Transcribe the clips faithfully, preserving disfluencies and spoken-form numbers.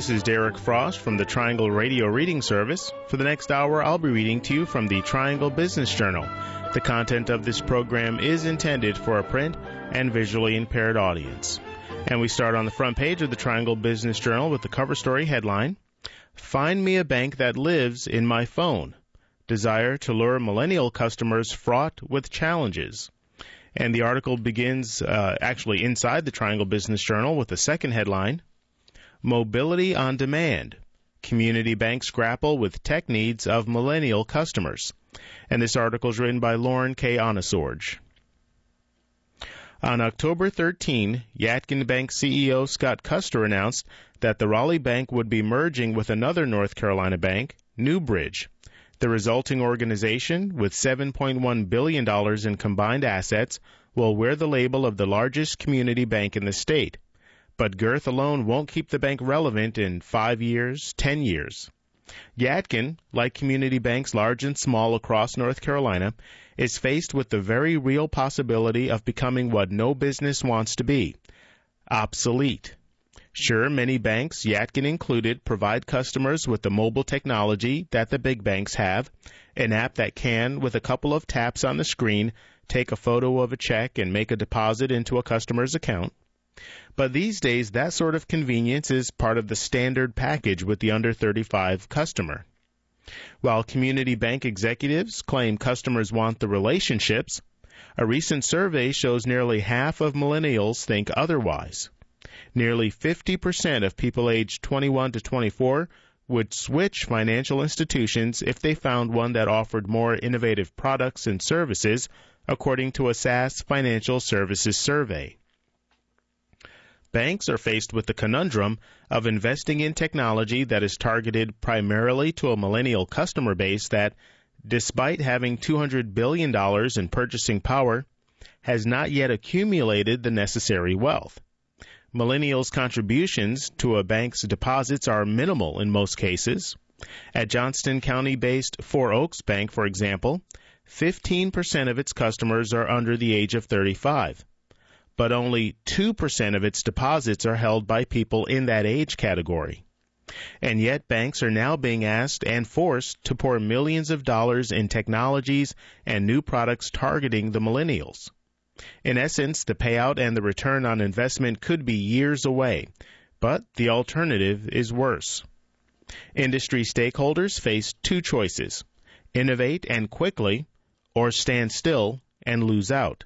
this is Derek Frost from the Triangle Radio Reading Service. For the next hour, I'll be reading to you from the Triangle Business Journal. The content of this program is intended for a print and visually impaired audience. And we start on the front page of the Triangle Business Journal with the cover story headline, Find Me a Bank That Lives in My Phone. Desire to lure millennial customers fraught with challenges. And the article begins uh, actually inside the Triangle Business Journal with the second headline, Mobility on Demand. Community banks grapple with tech needs of millennial customers. And this article is written by Lauren K. Onosorge. On October thirteenth, Yadkin Bank C E O Scott Custer announced that the Raleigh Bank would be merging with another North Carolina bank, Newbridge. The resulting organization, with seven point one billion dollars in combined assets, will wear the label of the largest community bank in the state. But girth alone won't keep the bank relevant in five years, ten years. Yadkin, like community banks large and small across North Carolina, is faced with the very real possibility of becoming what no business wants to be, obsolete. Sure, many banks, Yadkin included, provide customers with the mobile technology that the big banks have, an app that can, with a couple of taps on the screen, take a photo of a check and make a deposit into a customer's account. But these days, that sort of convenience is part of the standard package with the under thirty-five customer. While community bank executives claim customers want the relationships, a recent survey shows nearly half of millennials think otherwise. Nearly fifty percent of people aged twenty-one to twenty-four would switch financial institutions if they found one that offered more innovative products and services, according to a S A S Financial Services survey. Banks are faced with the conundrum of investing in technology that is targeted primarily to a millennial customer base that, despite having two hundred billion dollars in purchasing power, has not yet accumulated the necessary wealth. Millennials' contributions to a bank's deposits are minimal in most cases. At Johnston County-based Four Oaks Bank, for example, fifteen percent of its customers are under the age of thirty-five. But only two percent of its deposits are held by people in that age category. And yet banks are now being asked and forced to pour millions of dollars in technologies and new products targeting the millennials. In essence, the payout and the return on investment could be years away, but the alternative is worse. Industry stakeholders face two choices, innovate and quickly, or stand still and lose out.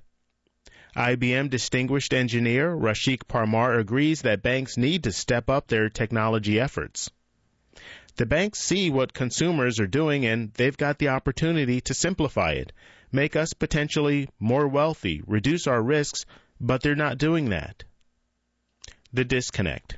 I B M distinguished engineer Rashik Parmar agrees that banks need to step up their technology efforts. The banks see what consumers are doing and they've got the opportunity to simplify it, make us potentially more wealthy, reduce our risks, but they're not doing that. The disconnect.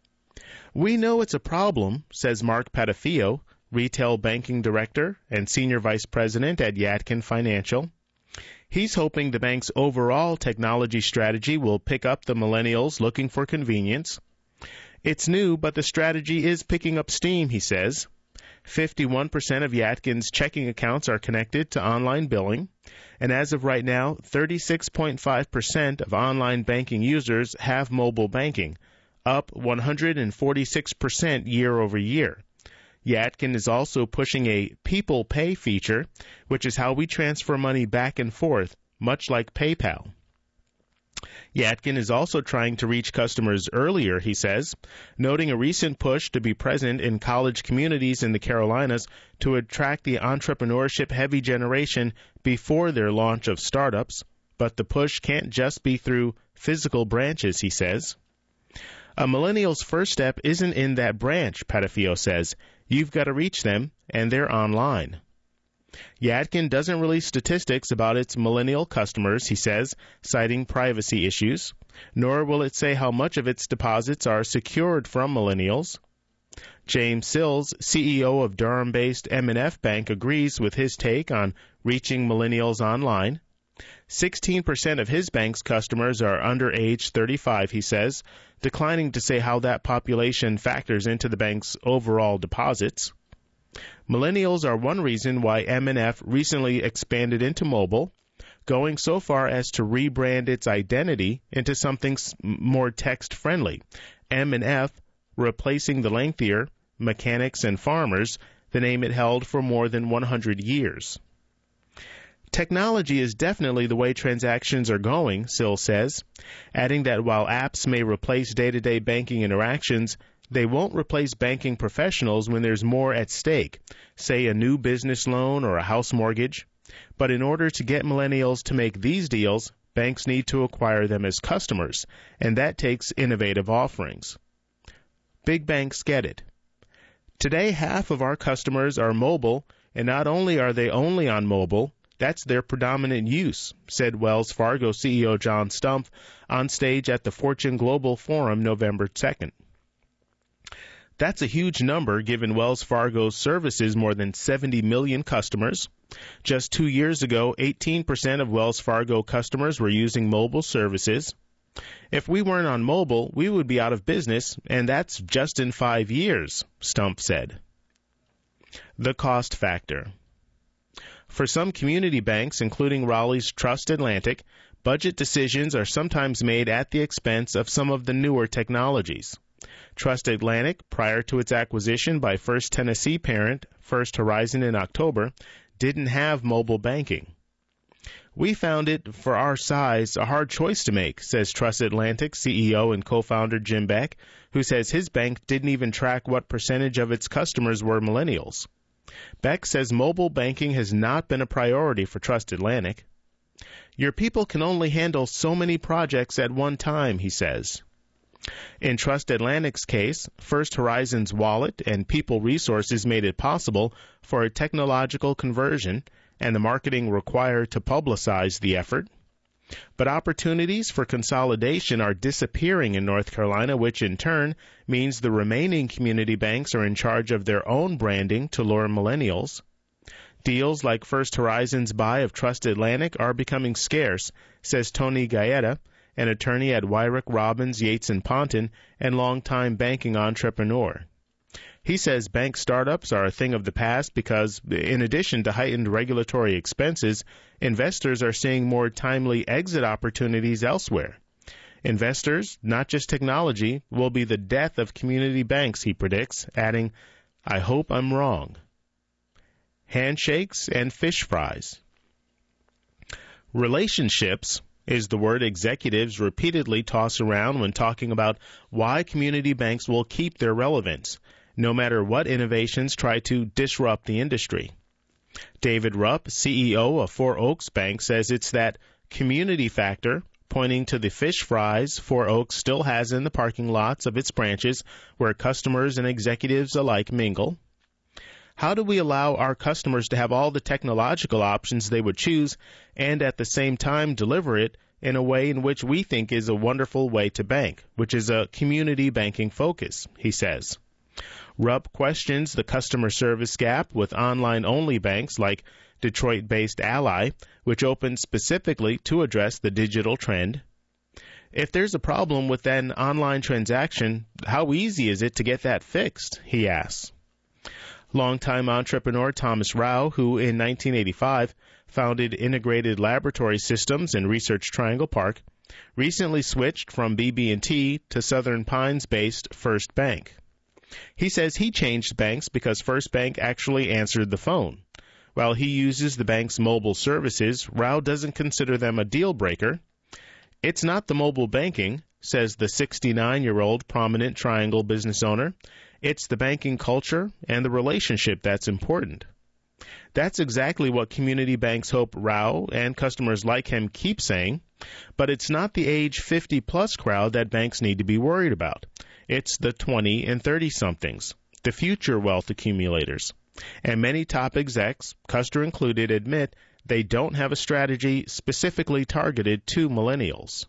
We know it's a problem, says Mark Patafio, retail banking director and senior vice president at Yadkin Financial. He's hoping the bank's overall technology strategy will pick up the millennials looking for convenience. It's new, but the strategy is picking up steam, he says. fifty-one percent of Yadkin's checking accounts are connected to online billing, and as of right now, thirty-six point five percent of online banking users have mobile banking, up one hundred forty-six percent year over year. Yadkin is also pushing a People Pay feature, which is how we transfer money back and forth, much like PayPal. Yadkin is also trying to reach customers earlier, he says, noting a recent push to be present in college communities in the Carolinas to attract the entrepreneurship-heavy generation before their launch of startups. But the push can't just be through physical branches, he says. A millennial's first step isn't in that branch, Patafio says. You've got to reach them, and they're online. Yadkin doesn't release statistics about its millennial customers, he says, citing privacy issues, nor will it say how much of its deposits are secured from millennials. James Sills, C E O of Durham-based M and F Bank, agrees with his take on reaching millennials online. sixteen percent of his bank's customers are under age thirty-five, he says, declining to say how that population factors into the bank's overall deposits. Millennials are one reason why M and F recently expanded into mobile, going so far as to rebrand its identity into something more text-friendly, M and F replacing the lengthier mechanics and farmers, the name it held for more than one hundred years. Technology is definitely the way transactions are going, Sill says, adding that while apps may replace day-to-day banking interactions, they won't replace banking professionals when there's more at stake, say a new business loan or a house mortgage. But in order to get millennials to make these deals, banks need to acquire them as customers, and that takes innovative offerings. Big banks get it. Today, half of our customers are mobile, and not only are they only on mobile, that's their predominant use, said Wells Fargo C E O John Stumpf on stage at the Fortune Global Forum November second. That's a huge number given Wells Fargo services more than seventy million customers. Just two years ago, eighteen percent of Wells Fargo customers were using mobile services. If we weren't on mobile, we would be out of business, and that's just in five years, Stumpf said. The cost factor. For some community banks, including Raleigh's Trust Atlantic, budget decisions are sometimes made at the expense of some of the newer technologies. Trust Atlantic, prior to its acquisition by First Tennessee parent First Horizon in October, didn't have mobile banking. We found it, for our size, a hard choice to make, says Trust Atlantic C E O and co-founder Jim Beck, who says his bank didn't even track what percentage of its customers were millennials. Beck says mobile banking has not been a priority for Trust Atlantic. Your people can only handle so many projects at one time, he says. In Trust Atlantic's case, First Horizon's wallet and people resources made it possible for a technological conversion and the marketing required to publicize the effort. But opportunities for consolidation are disappearing in North Carolina, which in turn means the remaining community banks are in charge of their own branding to lure millennials. Deals like First Horizon's buy of Trust Atlantic are becoming scarce, says Tony Gaeta, an attorney at Wyrick Robbins, Yates and Ponton, and longtime banking entrepreneur. He says bank startups are a thing of the past because, in addition to heightened regulatory expenses, investors are seeing more timely exit opportunities elsewhere. Investors, not just technology, will be the death of community banks, he predicts, adding, I hope I'm wrong. Handshakes and fish fries. Relationships is the word executives repeatedly toss around when talking about why community banks will keep their relevance, no matter what innovations try to disrupt the industry. David Rupp, C E O of Four Oaks Bank, says it's that community factor, pointing to the fish fries Four Oaks still has in the parking lots of its branches where customers and executives alike mingle. How do we allow our customers to have all the technological options they would choose and at the same time deliver it in a way in which we think is a wonderful way to bank, which is a community banking focus, he says. Rupp questions the customer service gap with online-only banks like Detroit-based Ally, which opened specifically to address the digital trend. If there's a problem with an online transaction, how easy is it to get that fixed, he asks. Longtime entrepreneur Thomas Rao, who in nineteen eighty-five founded Integrated Laboratory Systems in Research Triangle Park, recently switched from B B and T to Southern Pines-based First Bank. He says he changed banks because First Bank actually answered the phone. While he uses the bank's mobile services, Rao doesn't consider them a deal breaker. It's not the mobile banking, says the sixty-nine-year-old prominent Triangle business owner. It's the banking culture and the relationship that's important. That's exactly what community banks hope Rao and customers like him keep saying, but it's not the age fifty-plus crowd that banks need to be worried about. It's the twenty and thirty-somethings, the future wealth accumulators. And many top execs, Custer included, admit they don't have a strategy specifically targeted to millennials.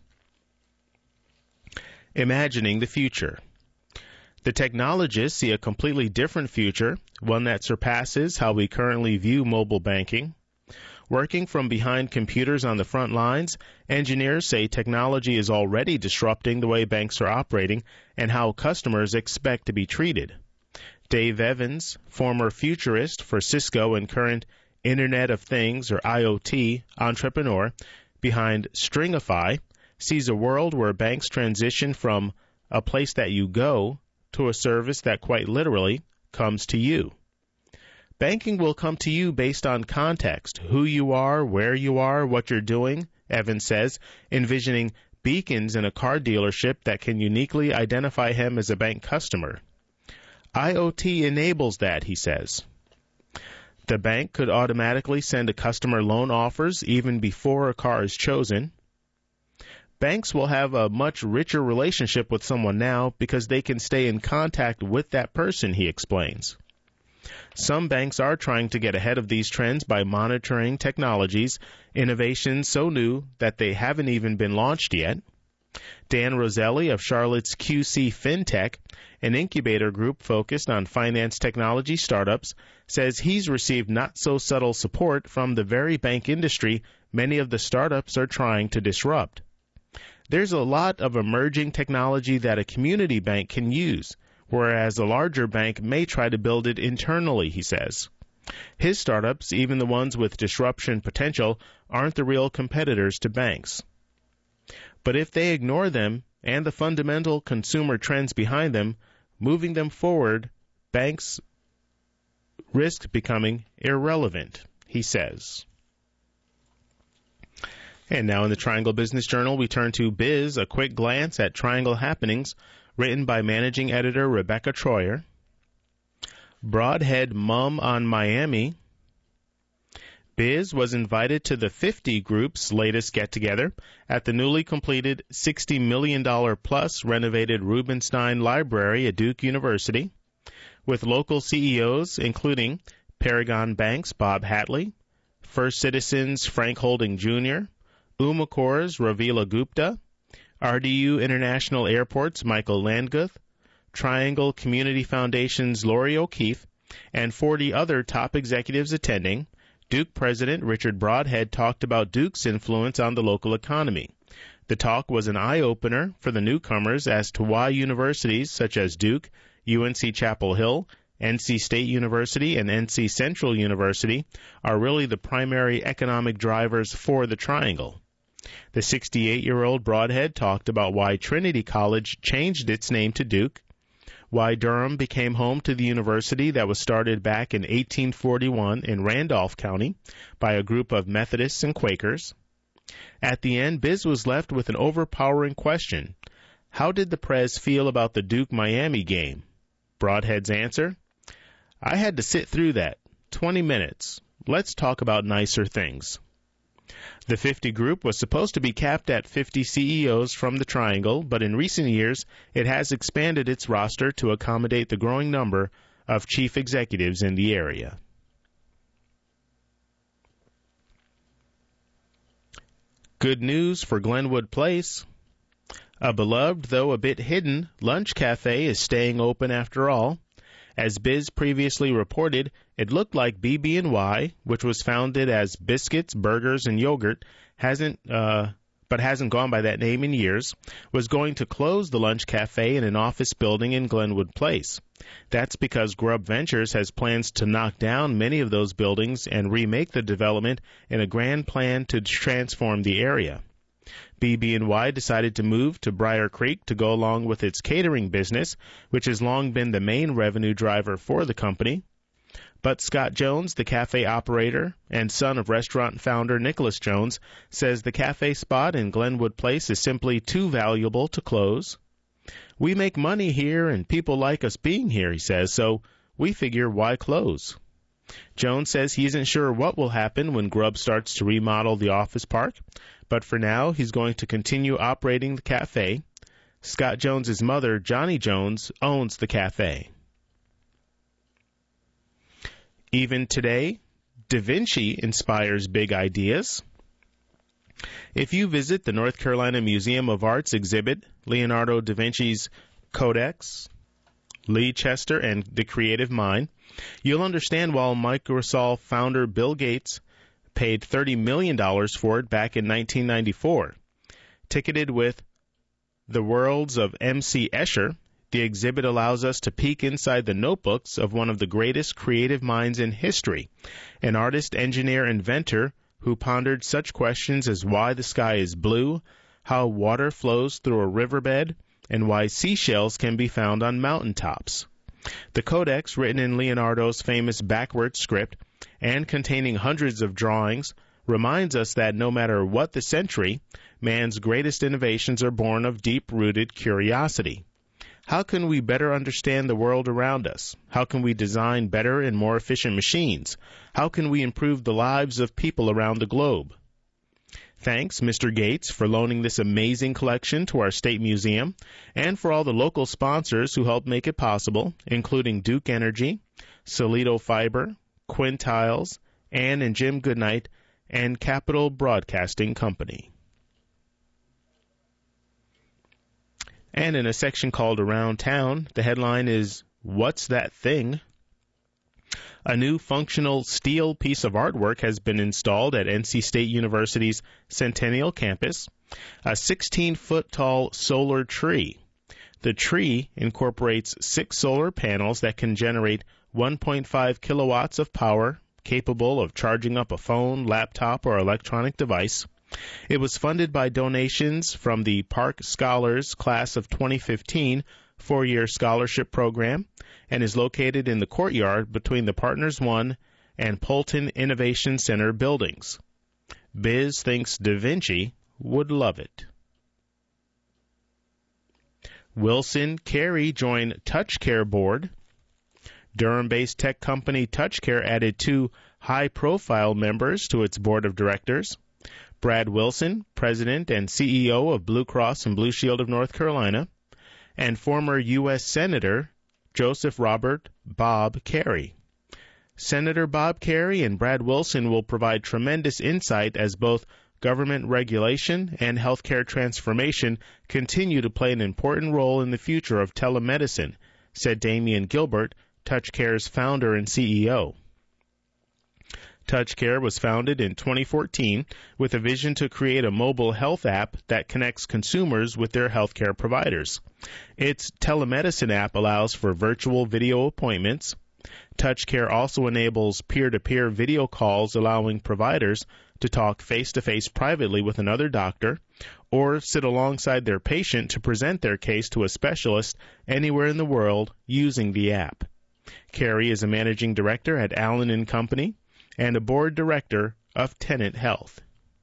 Imagining the future. The technologists see a completely different future, one that surpasses how we currently view mobile banking. Working from behind computers on the front lines, engineers say technology is already disrupting the way banks are operating and how customers expect to be treated. Dave Evans, former futurist for Cisco and current Internet of Things, or I O T, entrepreneur behind Stringify, sees a world where banks transition from a place that you go to a service that quite literally comes to you. Banking will come to you based on context, who you are, where you are, what you're doing, Evans says, envisioning beacons in a car dealership that can uniquely identify him as a bank customer. IoT enables that, he says. The bank could automatically send a customer loan offers even before a car is chosen. Banks will have a much richer relationship with someone now because they can stay in contact with that person, he explains. Some banks are trying to get ahead of these trends by monitoring technologies, innovations so new that they haven't even been launched yet. Dan Roselli of Charlotte's Q C FinTech, an incubator group focused on finance technology startups, says he's received not-so-subtle support from the very bank industry many of the startups are trying to disrupt. There's a lot of emerging technology that a community bank can use, whereas a larger bank may try to build it internally, he says. His startups, even the ones with disruption potential, aren't the real competitors to banks. But if they ignore them and the fundamental consumer trends behind them, moving them forward, banks risk becoming irrelevant, he says. And now in the Triangle Business Journal, we turn to Biz, a quick glance at Triangle happenings, written by managing editor Rebecca Troyer. Broadhead mum on Miami. Biz was invited to the fifty Group's latest get-together at the newly completed sixty million dollars plus renovated Rubenstein Library at Duke University, with local C E Os including Paragon Bank's Bob Hatley, First Citizens' Frank Holding Junior, Umacor's Ravila Gupta, R D U International Airport's Michael Landguth, Triangle Community Foundation's Lori O'Keefe, and forty other top executives attending. Duke President Richard Broadhead talked about Duke's influence on the local economy. The talk was an eye-opener for the newcomers as to why universities such as Duke, U N C Chapel Hill, N C State University, and N C Central University are really the primary economic drivers for the Triangle. The sixty-eight-year-old Broadhead talked about why Trinity College changed its name to Duke, why Durham became home to the university that was started back in eighteen forty-one in Randolph County by a group of Methodists and Quakers. At the end, Biz was left with an overpowering question. How did the Prez feel about the Duke-Miami game? Broadhead's answer? I had to sit through that. twenty minutes. Let's talk about nicer things. The fifty Group was supposed to be capped at fifty C E Os from the Triangle, but in recent years it has expanded its roster to accommodate the growing number of chief executives in the area. Good news for Glenwood Place. A beloved, though a bit hidden, lunch cafe is staying open after all. As Biz previously reported, it looked like B B and Y, which was founded as Biscuits, Burgers, and Yogurt, hasn't, uh, but hasn't gone by that name in years, was going to close the lunch cafe in an office building in Glenwood Place. That's because Grub Ventures has plans to knock down many of those buildings and remake the development in a grand plan to transform the area. B B and Y decided to move to Briar Creek to go along with its catering business, which has long been the main revenue driver for the company. But Scott Jones, the cafe operator and son of restaurant founder Nicholas Jones, says the cafe spot in Glenwood Place is simply too valuable to close. We make money here and people like us being here, he says, so we figure why close? Jones says he isn't sure what will happen when Grub starts to remodel the office park, but for now he's going to continue operating the cafe. Scott Jones's mother, Johnny Jones, owns the cafe. Even today, Da Vinci inspires big ideas. If you visit the North Carolina Museum of Art's exhibit, Leonardo da Vinci's Codex, Leicester, and the Creative Mind, you'll understand why Microsoft founder Bill Gates paid thirty million dollars for it back in nineteen ninety-four. Ticketed with The Worlds of M C Escher, the exhibit allows us to peek inside the notebooks of one of the greatest creative minds in history, an artist, engineer, inventor who pondered such questions as why the sky is blue, how water flows through a riverbed, and why seashells can be found on mountaintops. The Codex, written in Leonardo's famous backward script and containing hundreds of drawings, reminds us that no matter what the century, man's greatest innovations are born of deep-rooted curiosity. How can we better understand the world around us? How can we design better and more efficient machines? How can we improve the lives of people around the globe? Thanks, Mister Gates, for loaning this amazing collection to our State Museum, and for all the local sponsors who helped make it possible, including Duke Energy, Solido Fiber, Quintiles, Ann and Jim Goodnight, and Capital Broadcasting Company. And in a section called Around Town, the headline is, What's That Thing? A new functional steel piece of artwork has been installed at N C State University's Centennial Campus, a sixteen-foot-tall solar tree. The tree incorporates six solar panels that can generate one point five kilowatts of power, capable of charging up a phone, laptop, or electronic device. It was funded by donations from the Park Scholars Class of twenty fifteen four-year scholarship program and is located in the courtyard between the Partners One and Polton Innovation Center buildings. Biz thinks Da Vinci would love it. Wilson Carey joined TouchCare board. Durham-based tech company TouchCare added two high-profile members to its board of directors. Brad Wilson, president and C E O of Blue Cross and Blue Shield of North Carolina, and former U S Senator Joseph Robert Bob Carey. Senator Bob Carey and Brad Wilson will provide tremendous insight as both government regulation and healthcare transformation continue to play an important role in the future of telemedicine, said Damian Gilbert, TouchCare's founder and C E O. TouchCare was founded in twenty fourteen with a vision to create a mobile health app that connects consumers with their healthcare providers. Its telemedicine app allows for virtual video appointments. TouchCare also enables peer-to-peer video calls, allowing providers to talk face-to-face privately with another doctor or sit alongside their patient to present their case to a specialist anywhere in the world using the app. Carey is a managing director at Allen and Company and a board director of Tenet Health.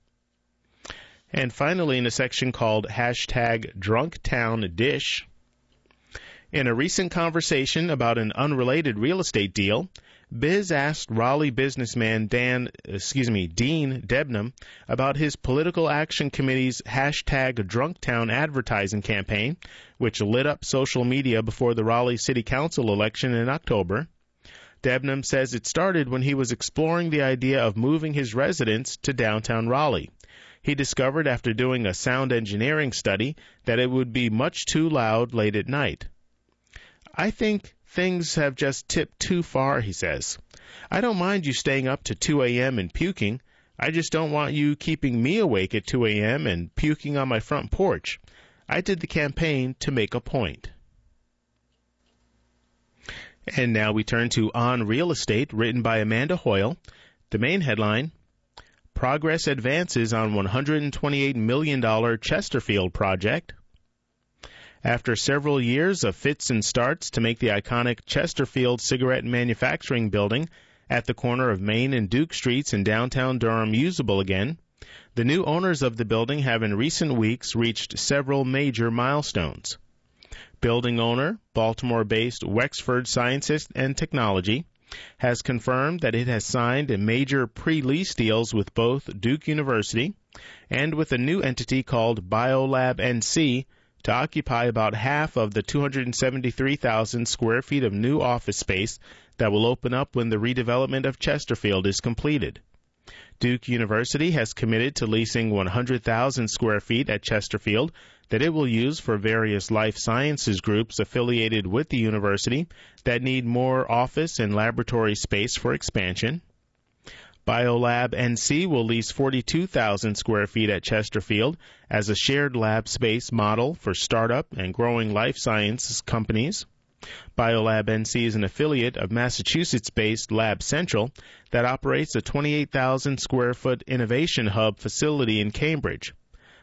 And finally, in a section called hashtag DrunkTownDish, in a recent conversation about an unrelated real estate deal, Biz asked Raleigh businessman Dan, excuse me, Dean Debnam about his Political Action Committee's hashtag Drunktown advertising campaign, which lit up social media before the Raleigh City Council election in October. Debnam says it started when he was exploring the idea of moving his residence to downtown Raleigh. He discovered after doing a sound engineering study that it would be much too loud late at night. I think things have just tipped too far, he says. I don't mind you staying up to two a.m. and puking. I just don't want you keeping me awake at two a.m. and puking on my front porch. I did the campaign to make a point. And now we turn to On Real Estate, written by Amanda Hoyle. The main headline, Progress Advances on one hundred twenty-eight million dollars Chesterfield Project. After several years of fits and starts to make the iconic Chesterfield cigarette manufacturing building at the corner of Main and Duke Streets in downtown Durham usable again, the new owners of the building have in recent weeks reached several major milestones. Building owner, Baltimore-based Wexford Science and Technology, has confirmed that it has signed major pre-lease deals with both Duke University and with a new entity called BioLab N C to occupy about half of the two hundred seventy-three thousand square feet of new office space that will open up when the redevelopment of Chesterfield is completed. Duke University has committed to leasing one hundred thousand square feet at Chesterfield that it will use for various life sciences groups affiliated with the university that need more office and laboratory space for expansion. BioLab N C will lease forty-two thousand square feet at Chesterfield as a shared lab space model for startup and growing life sciences companies. BioLab N C is an affiliate of Massachusetts-based Lab Central that operates a twenty-eight thousand square foot innovation hub facility in Cambridge.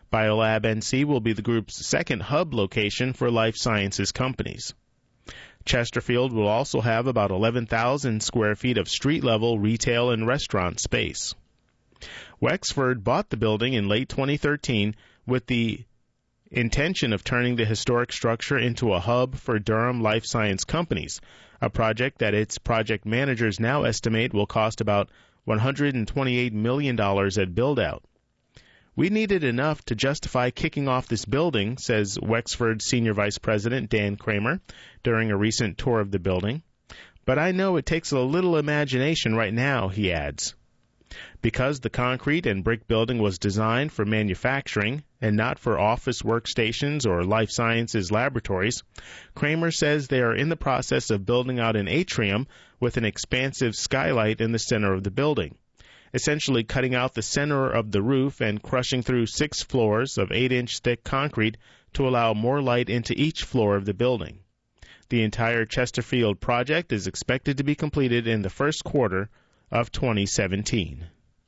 Biolab N C will be the group's second hub location for life sciences companies. Chesterfield will also have about eleven thousand square feet of street-level retail and restaurant space. Wexford bought the building in late twenty thirteen with the intention of turning the historic structure into a hub for Durham life science companies, a project that its project managers now estimate will cost about one hundred twenty-eight million dollars at build-out. We needed enough to justify kicking off this building, says Wexford Senior Vice President Dan Kramer during a recent tour of the building. But I know it takes a little imagination right now, he adds. Because the concrete and brick building was designed for manufacturing and not for office workstations or life sciences laboratories, Kramer says they are in the process of building out an atrium with an expansive skylight in the center of the building, essentially cutting out the center of the roof and crushing through six floors of eight-inch thick concrete to allow more light into each floor of the building. The entire Chesterfield project is expected to be completed in the first quarter of twenty seventeen.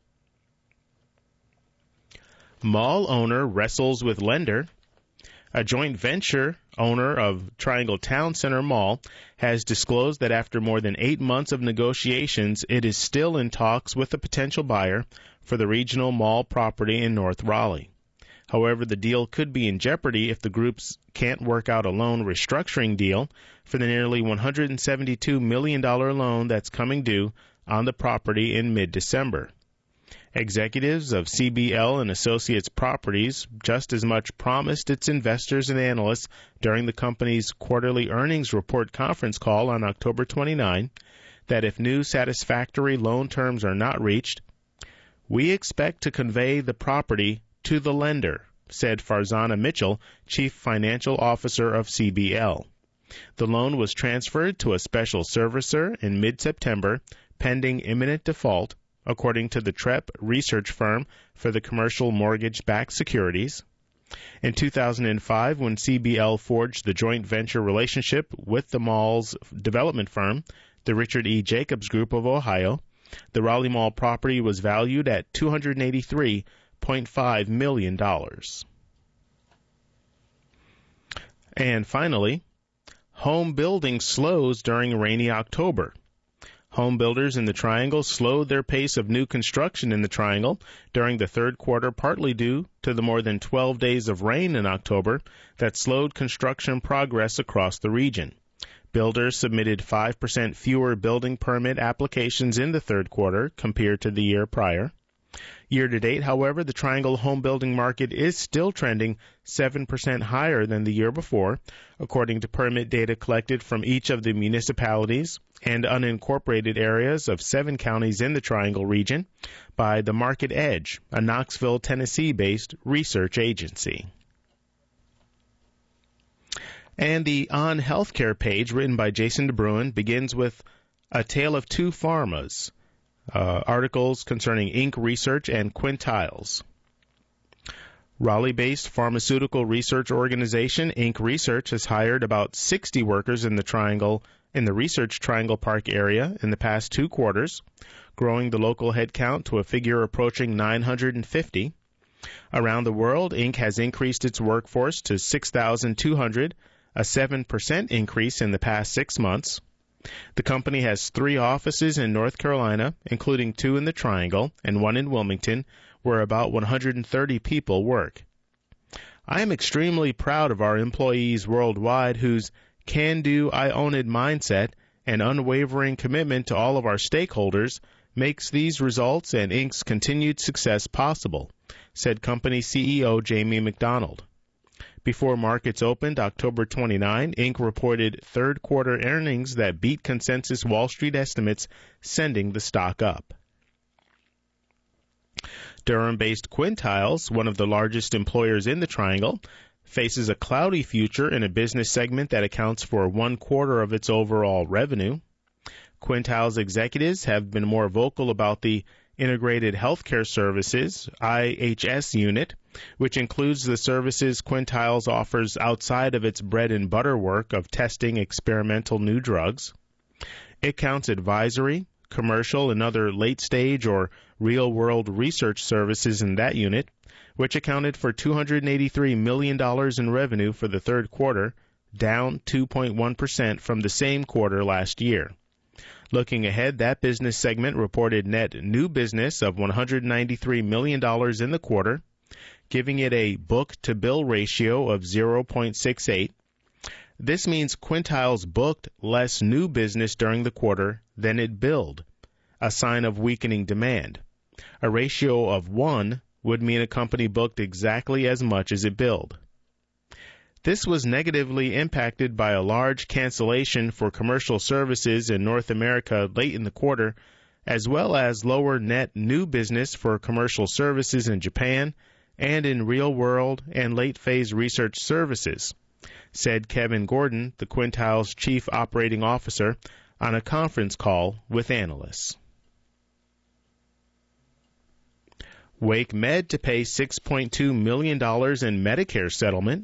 Mall owner wrestles with lender. A joint venture owner of Triangle Town Center Mall has disclosed that after more than eight months of negotiations, it is still in talks with a potential buyer for the regional mall property in North Raleigh. However, the deal could be in jeopardy if the groups can't work out a loan restructuring deal for the nearly one hundred seventy-two million dollars loan that's coming due on the property in mid-December. Executives of C B L and Associates Properties just as much promised its investors and analysts during the company's quarterly earnings report conference call on October twenty-ninth that if new satisfactory loan terms are not reached, we expect to convey the property to the lender, said Farzana Mitchell, Chief Financial Officer of C B L. The loan was transferred to a special servicer in mid-September, pending imminent default, according to the Trepp research firm for the commercial mortgage-backed securities. In two thousand five, when C B L forged the joint venture relationship with the mall's development firm, the Richard E. Jacobs Group of Ohio, the Raleigh Mall property was valued at two hundred eighty-three point five million dollars. And finally, home building slows during rainy October. Home builders in the Triangle slowed their pace of new construction in the Triangle during the third quarter, partly due to the more than twelve days of rain in October that slowed construction progress across the region. Builders submitted five percent fewer building permit applications in the third quarter compared to the year prior. Year-to-date, however, the Triangle home building market is still trending seven percent higher than the year before, according to permit data collected from each of the municipalities and unincorporated areas of seven counties in the Triangle region by the Market Edge, a Knoxville, Tennessee-based research agency. And the On Healthcare page, written by Jason DeBruin, begins with A Tale of Two Pharmas, uh, articles concerning Inc Research and Quintiles. Raleigh-based pharmaceutical research organization Inc Research has hired about sixty workers in the Triangle in the Research Triangle Park area in the past two quarters, growing the local headcount to a figure approaching nine hundred fifty. Around the world, Inc has increased its workforce to six thousand two hundred, a seven percent increase in the past six months. The company has three offices in North Carolina, including two in the Triangle and one in Wilmington, where about one hundred thirty people work. I am extremely proud of our employees worldwide whose can-do, I-own-it mindset and unwavering commitment to all of our stakeholders makes these results and Inc's continued success possible, said company C E O Jamie McDonald. Before markets opened October twenty-ninth, Inc reported third-quarter earnings that beat consensus Wall Street estimates, sending the stock up. Durham-based Quintiles, one of the largest employers in the Triangle, faces a cloudy future in a business segment that accounts for one-quarter of its overall revenue. Quintiles executives have been more vocal about the Integrated Healthcare Services, I H S unit, which includes the services Quintiles offers outside of its bread-and-butter work of testing experimental new drugs. It counts advisory, commercial, and other late-stage or real-world research services in that unit, which accounted for two hundred eighty-three million dollars in revenue for the third quarter, down two point one percent from the same quarter last year. Looking ahead, that business segment reported net new business of one hundred ninety-three million dollars in the quarter, giving it a book-to-bill ratio of zero point six eight. This means Quintiles booked less new business during the quarter than it billed, a sign of weakening demand. A ratio of one would mean a company booked exactly as much as it billed. This was negatively impacted by a large cancellation for commercial services in North America late in the quarter, as well as lower net new business for commercial services in Japan and in real-world and late-phase research services, said Kevin Gordon, the Quintiles Chief Operating Officer, on a conference call with analysts. WakeMed to pay six point two million dollars in Medicare settlement.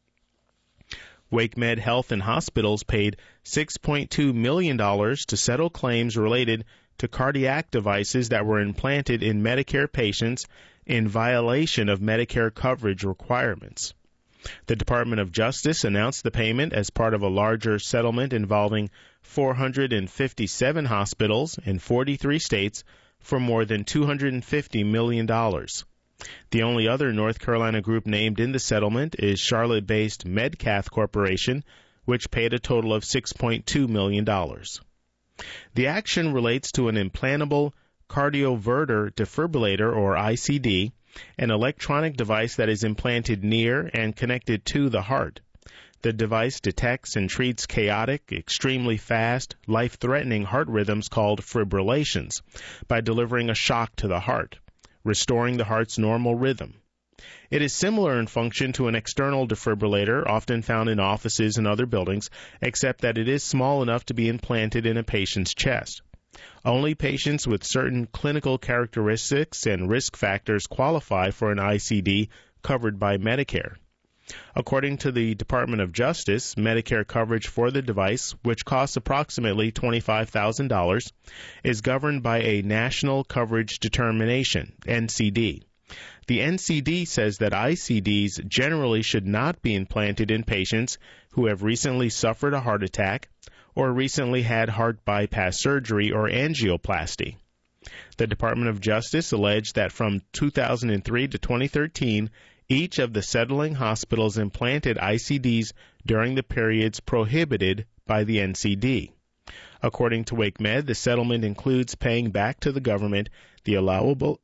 WakeMed Health and Hospitals paid six point two million dollars to settle claims related to cardiac devices that were implanted in Medicare patients in violation of Medicare coverage requirements. The Department of Justice announced the payment as part of a larger settlement involving four hundred fifty-seven hospitals in forty-three states for more than two hundred fifty million dollars. The only other North Carolina group named in the settlement is Charlotte-based Medcath Corporation, which paid a total of six point two million dollars. The action relates to an implantable cardioverter defibrillator, or I C D, an electronic device that is implanted near and connected to the heart. The device detects and treats chaotic, extremely fast, life-threatening heart rhythms called fibrillations by delivering a shock to the heart, restoring the heart's normal rhythm. It is similar in function to an external defibrillator often found in offices and other buildings, except that it is small enough to be implanted in a patient's chest. Only patients with certain clinical characteristics and risk factors qualify for an I C D covered by Medicare. According to the Department of Justice, Medicare coverage for the device, which costs approximately twenty-five thousand dollars, is governed by a National Coverage Determination, N C D. The N C D says that I C Ds generally should not be implanted in patients who have recently suffered a heart attack or recently had heart bypass surgery or angioplasty. The Department of Justice alleged that from two thousand three to twenty thirteen, each of the settling hospitals implanted I C Ds during the periods prohibited by the N C D. According to WakeMed, the settlement includes paying back to the government the allowable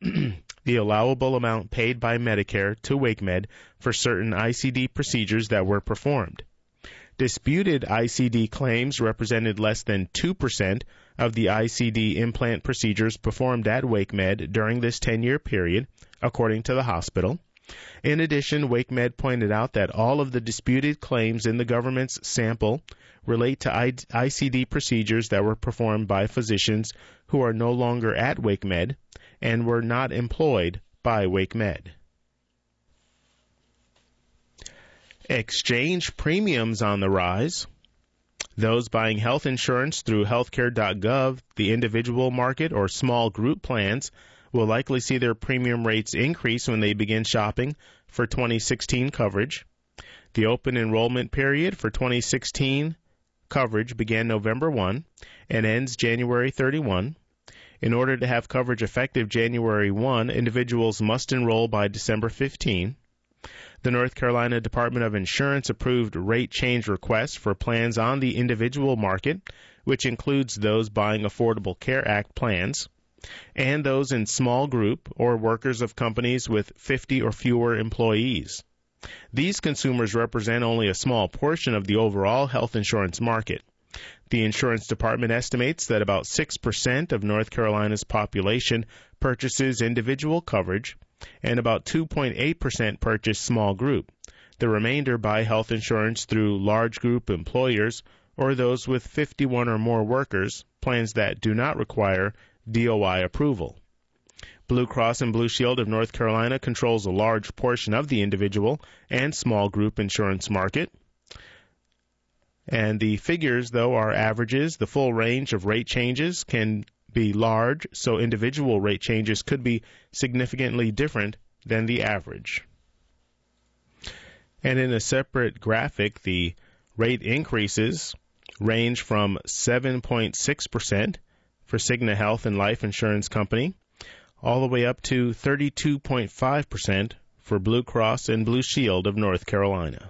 the allowable amount paid by Medicare to WakeMed for certain I C D procedures that were performed. Disputed I C D claims represented less than two percent of the I C D implant procedures performed at WakeMed during this ten-year period, according to the hospital. In addition, WakeMed pointed out that all of the disputed claims in the government's sample relate to I C D procedures that were performed by physicians who are no longer at WakeMed and were not employed by WakeMed. Exchange premiums on the rise. Those buying health insurance through healthcare dot gov, the individual market, or small group plans will likely see their premium rates increase when they begin shopping for twenty sixteen coverage. The open enrollment period for twenty sixteen coverage began November first and ends January thirty-first. In order to have coverage effective January first, individuals must enroll by December fifteenth. The North Carolina Department of Insurance approved rate change requests for plans on the individual market, which includes those buying Affordable Care Act plans, and those in small group or workers of companies with fifty or fewer employees. These consumers represent only a small portion of the overall health insurance market. The insurance department estimates that about six percent of North Carolina's population purchases individual coverage, and about two point eight percent purchase small group. The remainder buy health insurance through large group employers or those with fifty-one or more workers, plans that do not require D O I approval. Blue Cross and Blue Shield of North Carolina controls a large portion of the individual and small group insurance market. And the figures, though, are averages. The full range of rate changes can be large, so individual rate changes could be significantly different than the average. And in a separate graphic, the rate increases range from seven point six percent for Cigna Health and Life Insurance Company, all the way up to thirty-two point five percent for Blue Cross and Blue Shield of North Carolina.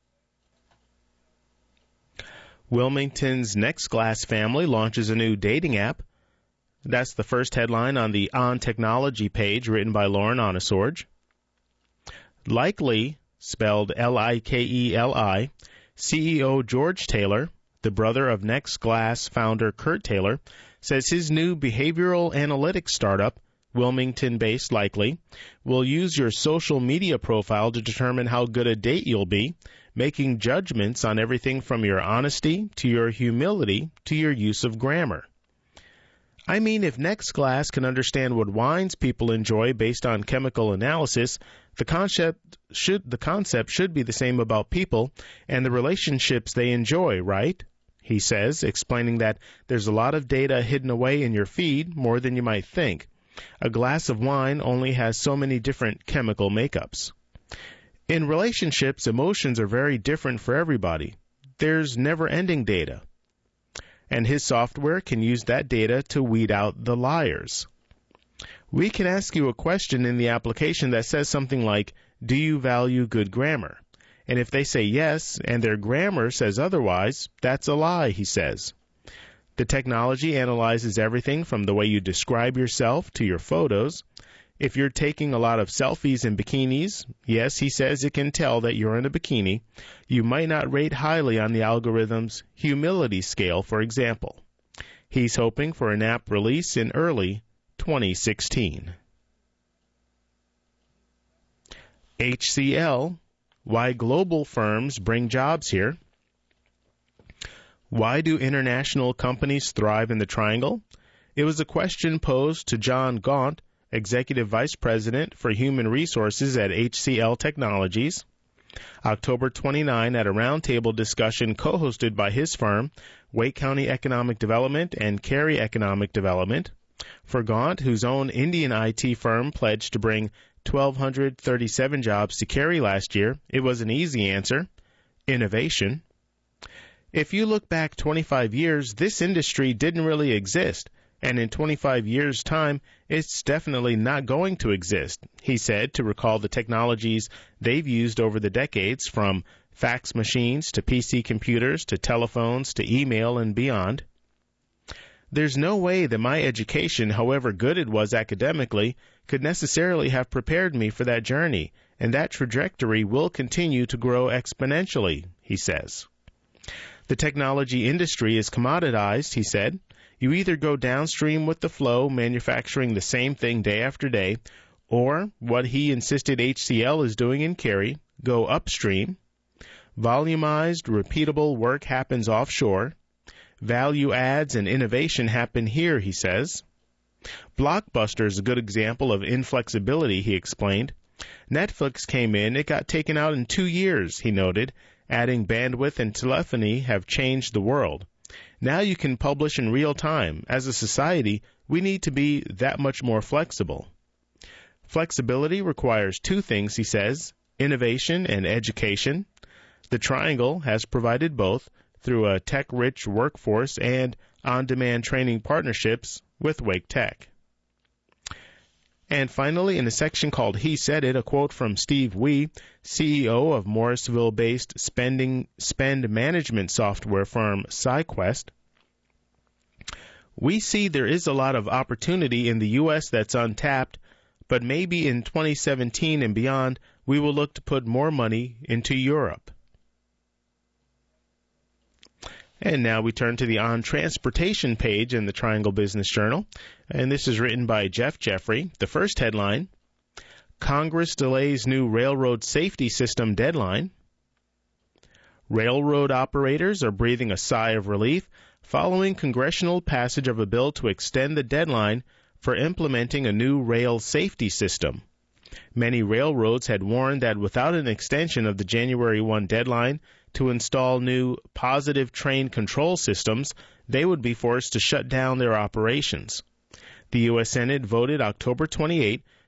Wilmington's NextGlass family launches a new dating app. That's the first headline on the On Technology page written by Lauren Onesorge. Likely, spelled L I K E L I, C E O George Taylor, the brother of NextGlass founder Kurt Taylor, says his new behavioral analytics startup, Wilmington-based Likely, will use your social media profile to determine how good a date you'll be, making judgments on everything from your honesty to your humility to your use of grammar. I mean, if NextGlass can understand what wines people enjoy based on chemical analysis, the concept should the concept should be the same about people and the relationships they enjoy, right? He says, explaining that there's a lot of data hidden away in your feed, more than you might think. A glass of wine only has so many different chemical makeups. In relationships, emotions are very different for everybody. There's never-ending data. And his software can use that data to weed out the liars. We can ask you a question in the application that says something like, do you value good grammar? And if they say yes, and their grammar says otherwise, that's a lie, he says. The technology analyzes everything from the way you describe yourself to your photos. If you're taking a lot of selfies in bikinis, yes, he says it can tell that you're in a bikini. You might not rate highly on the algorithm's humility scale, for example. He's hoping for an app release in early twenty sixteen. H C L, why global firms bring jobs here. Why do international companies thrive in the Triangle? It was a question posed to John Gaunt, Executive Vice President for Human Resources at H C L Technologies, October twenty-ninth at a roundtable discussion co-hosted by his firm, Wake County Economic Development and Cary Economic Development. For Gaunt, whose own Indian I T firm pledged to bring one thousand two hundred thirty-seven jobs to Cary last year, it was an easy answer: innovation. If you look back twenty-five years, this industry didn't really exist. And in twenty-five years' time, it's definitely not going to exist, he said, to recall the technologies they've used over the decades, from fax machines to P C computers to telephones to email and beyond. There's no way that my education, however good it was academically, could necessarily have prepared me for that journey, and that trajectory will continue to grow exponentially, he says. The technology industry is commoditized, he said. You either go downstream with the flow, manufacturing the same thing day after day, or, what he insisted H C L is doing in Cary, go upstream. Volumized, repeatable work happens offshore. Value adds and innovation happen here, he says. Blockbuster is a good example of inflexibility, he explained. Netflix came in, it got taken out in two years, he noted. Adding bandwidth and telephony have changed the world. Now you can publish in real time. As a society, we need to be that much more flexible. Flexibility requires two things, he says, innovation and education. The Triangle has provided both through a tech-rich workforce and on-demand training partnerships with Wake Tech. And finally, in a section called He Said It, a quote from Steve Wee, C E O of Morrisville-based spending spend management software firm SciQuest. We see there is a lot of opportunity in the U S that's untapped, but maybe in twenty seventeen and beyond, we will look to put more money into Europe. And now we turn to the On Transportation page in the Triangle Business Journal. And this is written by Jeff Jeffrey. The first headline, Congress delays new railroad safety system deadline. Railroad operators are breathing a sigh of relief following congressional passage of a bill to extend the deadline for implementing a new rail safety system. Many railroads had warned that without an extension of the January first deadline to install new positive train control systems, they would be forced to shut down their operations. The U S Senate voted October twenty-eighth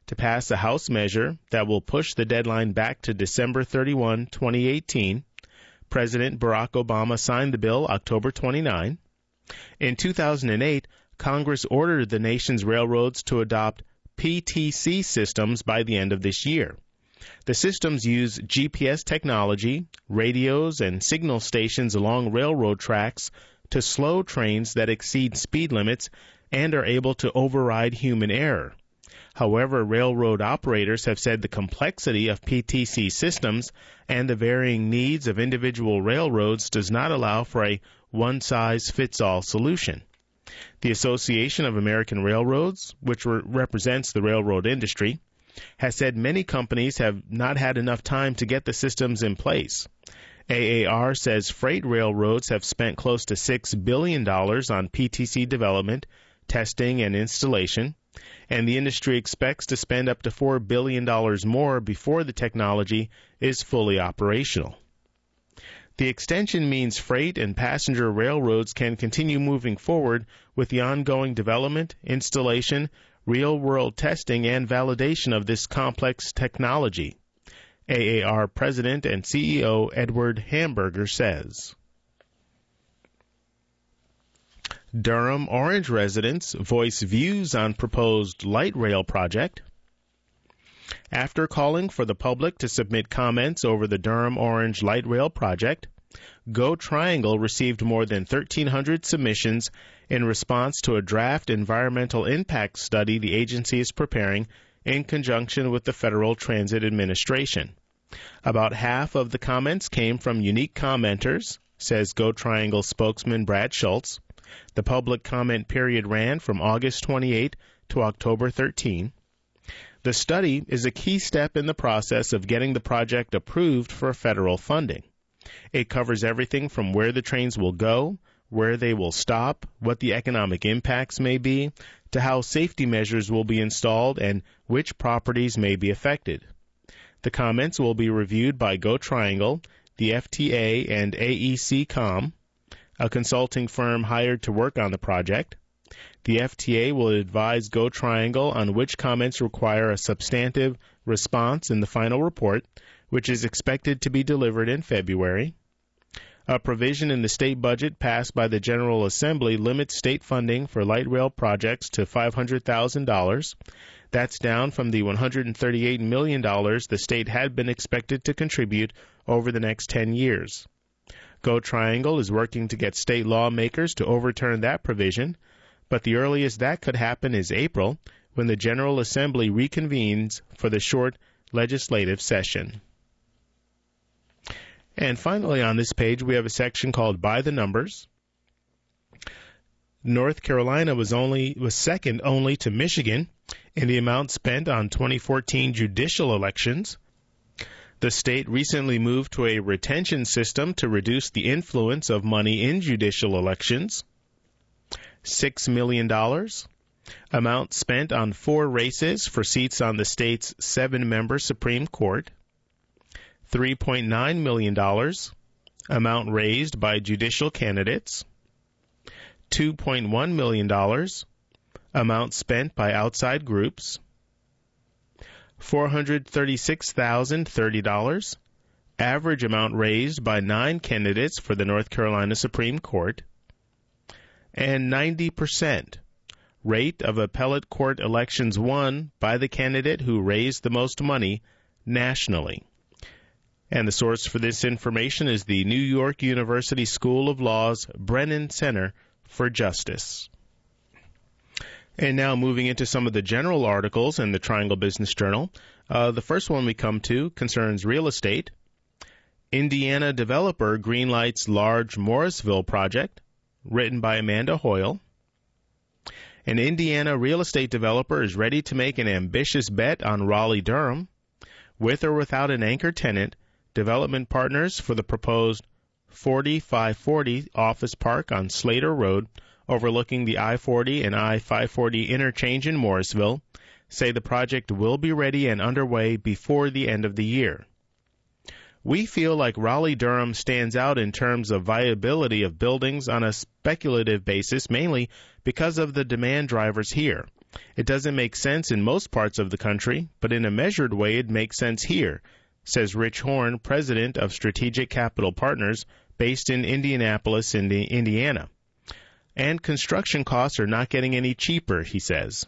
to pass a House measure that will push the deadline back to December thirty-first, twenty eighteen. President Barack Obama signed the bill October twenty-ninth. In two thousand eight, Congress ordered the nation's railroads to adopt P T C systems by the end of this year. The systems use G P S technology, radios, and signal stations along railroad tracks to slow trains that exceed speed limits and are able to override human error. However, railroad operators have said the complexity of P T C systems and the varying needs of individual railroads does not allow for a one-size-fits-all solution. The Association of American Railroads, which re- represents the railroad industry, has said many companies have not had enough time to get the systems in place. A A R says freight railroads have spent close to six billion dollars on P T C development, testing, and installation, and the industry expects to spend up to four billion dollars more before the technology is fully operational. The extension means freight and passenger railroads can continue moving forward with the ongoing development, installation, real-world testing, and validation of this complex technology. A A R President and C E O Edward Hamburger says. Durham Orange residents voice views on proposed light rail project. After calling for the public to submit comments over the Durham Orange light rail project, Go Triangle received more than thirteen hundred submissions in response to a draft environmental impact study the agency is preparing in conjunction with the Federal Transit Administration. About half of the comments came from unique commenters, says Go Triangle spokesman Brad Schultz. The public comment period ran from August twenty-eighth to October thirteenth. The study is a key step in the process of getting the project approved for federal funding. It covers everything from where the trains will go, where they will stop, what the economic impacts may be, to how safety measures will be installed and which properties may be affected. The comments will be reviewed by Go Triangle, the F T A, and A E C Com, a consulting firm hired to work on the project. The F T A will advise Go Triangle on which comments require a substantive response in the final report, which is expected to be delivered in February. A provision in the state budget passed by the General Assembly limits state funding for light rail projects to five hundred thousand dollars. That's down from the one hundred thirty-eight million dollars the state had been expected to contribute over the next ten years. Go Triangle is working to get state lawmakers to overturn that provision, but the earliest that could happen is April, when the General Assembly reconvenes for the short legislative session. And finally on this page, we have a section called By the Numbers. North Carolina was only was second only to Michigan in the amount spent on twenty fourteen judicial elections. The state recently moved to a retention system to reduce the influence of money in judicial elections. Six million dollars. Amount spent on four races for seats on the state's seven-member Supreme Court. three point nine million dollars. Amount raised by judicial candidates. two point one million dollars. Amount spent by outside groups. four hundred thirty-six thousand thirty dollars. Average amount raised by nine candidates for the North Carolina Supreme Court. And ninety percent. Rate of appellate court elections won by the candidate who raised the most money nationally. And the source for this information is the New York University School of Law's Brennan Center for Justice. And now moving into some of the general articles in the Triangle Business Journal. Uh, the first one we come to concerns real estate. Indiana developer greenlights large Morrisville project, written by Amanda Hoyle. An Indiana real estate developer is ready to make an ambitious bet on Raleigh-Durham. With or without an anchor tenant, development partners for the proposed forty-five forty office park on Slater Road, overlooking the I forty and I five forty interchange in Morrisville, say the project will be ready and underway before the end of the year. We feel like Raleigh-Durham stands out in terms of viability of buildings on a speculative basis, mainly because of the demand drivers here. It doesn't make sense in most parts of the country, but in a measured way it makes sense here, says Rich Horn, president of Strategic Capital Partners, based in Indianapolis, Indiana. And construction costs are not getting any cheaper, he says.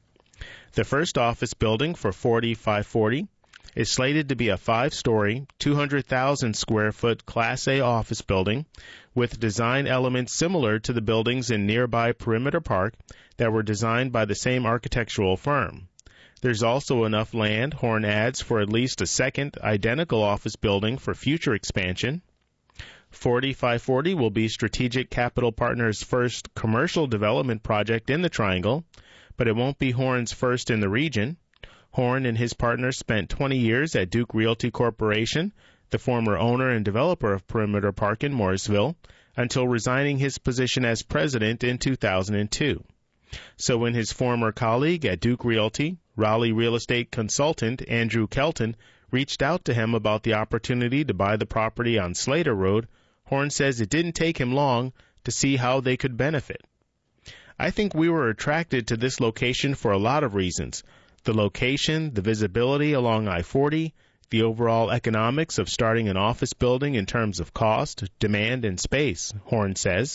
The first office building for forty-five forty is slated to be a five-story, two hundred thousand square foot Class A office building with design elements similar to the buildings in nearby Perimeter Park that were designed by the same architectural firm. There's also enough land, Horn adds, for at least a second identical office building for future expansion. forty-five forty will be Strategic Capital Partners' first commercial development project in the Triangle, but it won't be Horn's first in the region. Horn and his partners spent twenty years at Duke Realty Corporation, the former owner and developer of Perimeter Park in Morrisville, until resigning his position as president in two thousand two. So when his former colleague at Duke Realty, Raleigh real estate consultant Andrew Kelton, reached out to him about the opportunity to buy the property on Slater Road, Horn says it didn't take him long to see how they could benefit. I think we were attracted to this location for a lot of reasons. The location, the visibility along I forty, the overall economics of starting an office building in terms of cost, demand, and space, Horn says.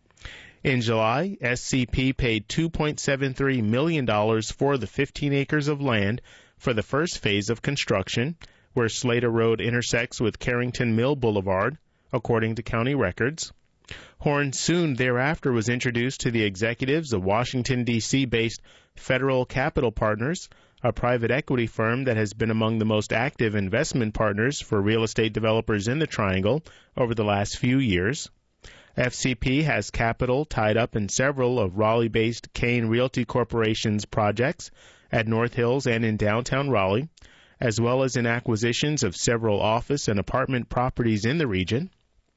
In July, S C P paid two point seven three million dollars for the fifteen acres of land for the first phase of construction, where Slater Road intersects with Carrington Mill Boulevard, according to county records. Horn soon thereafter was introduced to the executives of Washington, D C-based Federal Capital Partners, a private equity firm that has been among the most active investment partners for real estate developers in the Triangle over the last few years. F C P has capital tied up in several of Raleigh-based Kane Realty Corporation's projects at North Hills and in downtown Raleigh, as well as in acquisitions of several office and apartment properties in the region.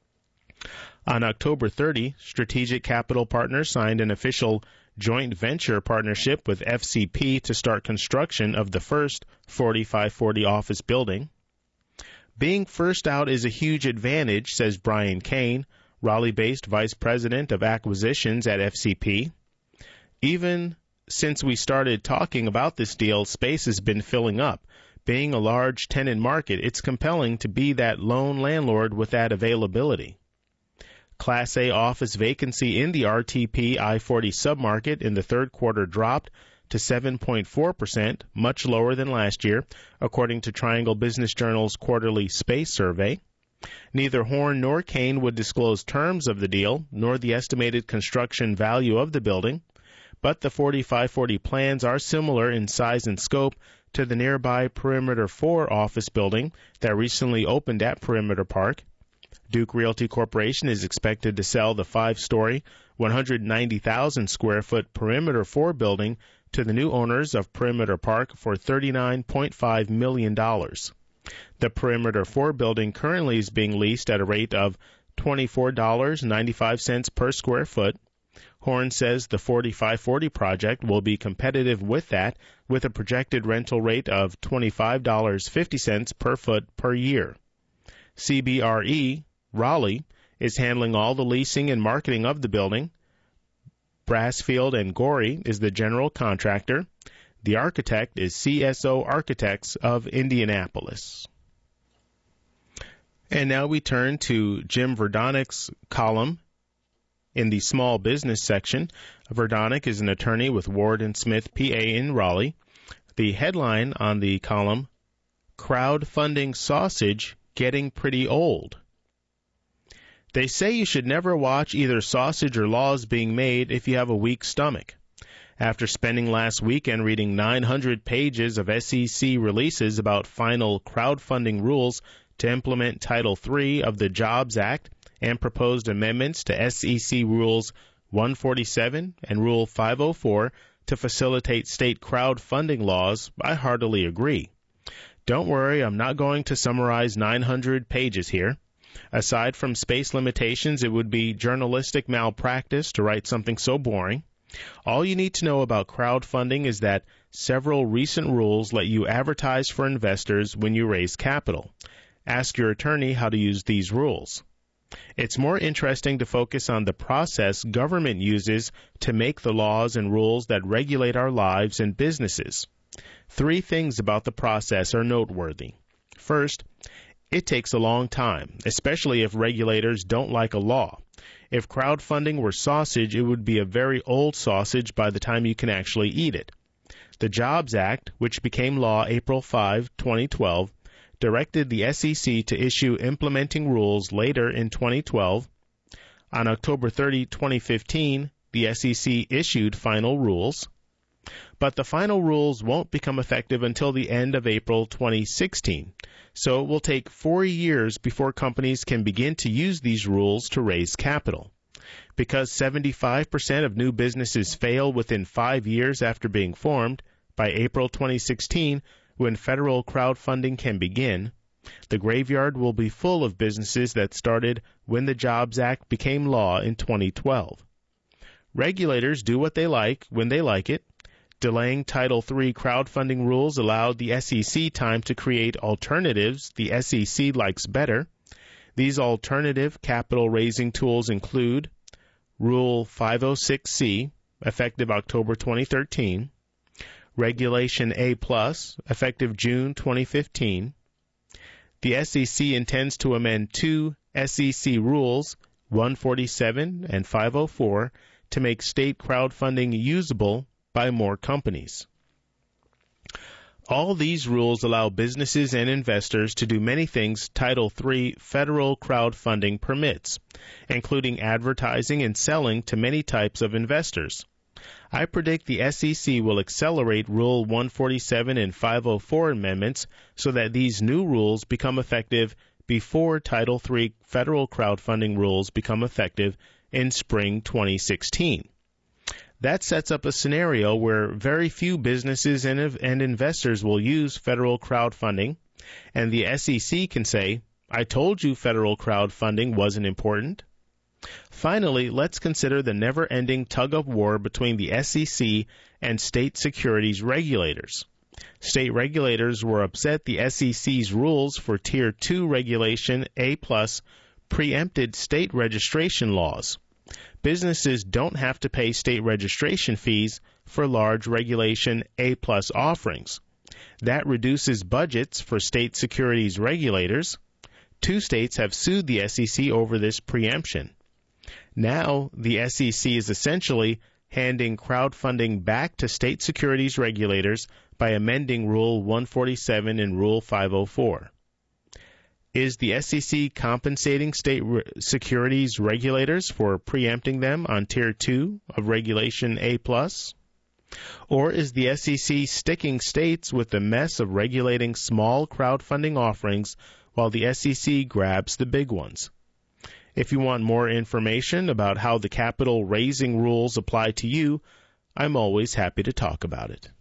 On October thirtieth, Strategic Capital Partners signed an official joint venture partnership with F C P to start construction of the first forty-five forty office building. Being first out is a huge advantage, says Brian Kane, Raleigh-based Vice President of Acquisitions at F C P. Even since we started talking about this deal, space has been filling up. Being a large tenant market, it's compelling to be that lone landlord with that availability. Class A office vacancy in the R T P I forty submarket in the third quarter dropped to seven point four percent, much lower than last year, according to Triangle Business Journal's quarterly space survey. Neither Horn nor Kane would disclose terms of the deal, nor the estimated construction value of the building, but the forty-five forty plans are similar in size and scope to the nearby Perimeter four office building that recently opened at Perimeter Park. Duke Realty Corporation is expected to sell the five-story, one hundred ninety thousand square foot Perimeter four building to the new owners of Perimeter Park for thirty-nine point five million dollars. The Perimeter four building currently is being leased at a rate of twenty-four dollars and ninety-five cents per square foot. Horn says the forty-five forty project will be competitive with that, with a projected rental rate of twenty-five dollars and fifty cents per foot per year. C B R E, Raleigh, is handling all the leasing and marketing of the building. Brassfield and Gorey is the general contractor. The architect is C S O Architects of Indianapolis. And now we turn to Jim Verdonik's column in the small business section. Verdonik is an attorney with Ward and Smith, P A in Raleigh. The headline on the column, Crowdfunding Sausage Getting Pretty Old. They say you should never watch either sausage or laws being made if you have a weak stomach. After spending last weekend reading nine hundred pages of S E C releases about final crowdfunding rules to implement Title three of the Jobs Act and proposed amendments to S E C Rules one forty-seven and Rule five oh four to facilitate state crowdfunding laws, I heartily agree. Don't worry, I'm not going to summarize nine hundred pages here. Aside from space limitations, it would be journalistic malpractice to write something so boring. All you need to know about crowdfunding is that several recent rules let you advertise for investors when you raise capital. Ask your attorney how to use these rules. It's more interesting to focus on the process government uses to make the laws and rules that regulate our lives and businesses. Three things about the process are noteworthy. First, it takes a long time, especially if regulators don't like a law. If crowdfunding were sausage, it would be a very old sausage by the time you can actually eat it. The Jobs Act, which became law April fifth, twenty twelve, directed the S E C to issue implementing rules later in twenty twelve. On October thirtieth, twenty fifteen, the S E C issued final rules. But the final rules won't become effective until the end of April twenty sixteen. So it will take four years before companies can begin to use these rules to raise capital. Because seventy-five percent of new businesses fail within five years after being formed, by April twenty sixteen, when federal crowdfunding can begin, the graveyard will be full of businesses that started when the Jobs Act became law in twenty twelve. Regulators do what they like when they like it. Delaying Title three crowdfunding rules allowed the S E C time to create alternatives the S E C likes better. These alternative capital-raising tools include Rule five oh six C, effective October twenty thirteen, Regulation A plus, effective June twenty fifteen. The S E C intends to amend two S E C rules, one forty-seven and five oh four, to make state crowdfunding usable by more companies. All these rules allow businesses and investors to do many things Title three federal crowdfunding permits, including advertising and selling to many types of investors. I predict the S E C will accelerate Rule one forty-seven and five oh four amendments so that these new rules become effective before Title three federal crowdfunding rules become effective in spring twenty sixteen. That sets up a scenario where very few businesses and, and investors will use federal crowdfunding, and the S E C can say, "I told you federal crowdfunding wasn't important." Finally, let's consider the never-ending tug-of-war between the S E C and state securities regulators. State regulators were upset the S E C's rules for Tier two Regulation A plus preempted state registration laws. Businesses don't have to pay state registration fees for large Regulation A plus offerings. That reduces budgets for state securities regulators. Two states have sued the S E C over this preemption. Now, the S E C is essentially handing crowdfunding back to state securities regulators by amending Rule one forty-seven and Rule five oh four. Is the S E C compensating state re- securities regulators for preempting them on Tier two of Regulation A plus? Or is the S E C sticking states with the mess of regulating small crowdfunding offerings while the S E C grabs the big ones? If you want more information about how the capital raising rules apply to you, I'm always happy to talk about it.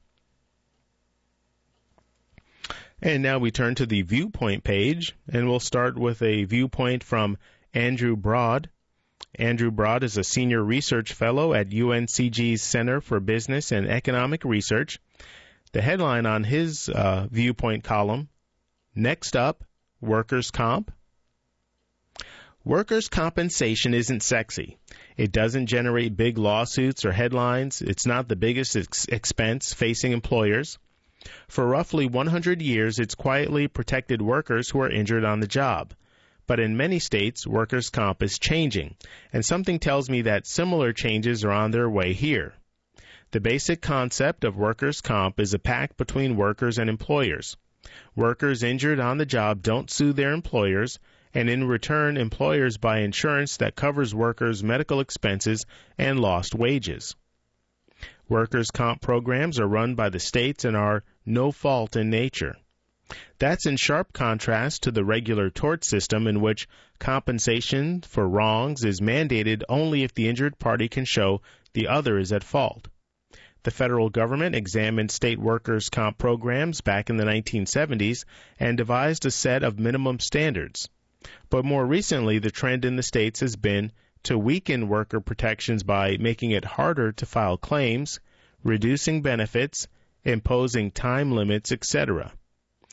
And now we turn to the Viewpoint page, and we'll start with a viewpoint from Andrew Broad. Andrew Broad is a senior research fellow at U N C G's Center for Business and Economic Research. The headline on his uh, Viewpoint column, "Next Up, Workers' Comp." Workers' compensation isn't sexy. It doesn't generate big lawsuits or headlines. It's not the biggest ex- expense facing employers. For roughly one hundred years, it's quietly protected workers who are injured on the job. But in many states, workers' comp is changing, and something tells me that similar changes are on their way here. The basic concept of workers' comp is a pact between workers and employers. Workers injured on the job don't sue their employers, and in return, employers buy insurance that covers workers' medical expenses and lost wages. Workers' comp programs are run by the states and are no fault in nature. That's in sharp contrast to the regular tort system in which compensation for wrongs is mandated only if the injured party can show the other is at fault. The federal government examined state workers' comp programs back in the nineteen seventies and devised a set of minimum standards. But more recently, the trend in the states has been to weaken worker protections by making it harder to file claims, reducing benefits, imposing time limits, et cetera.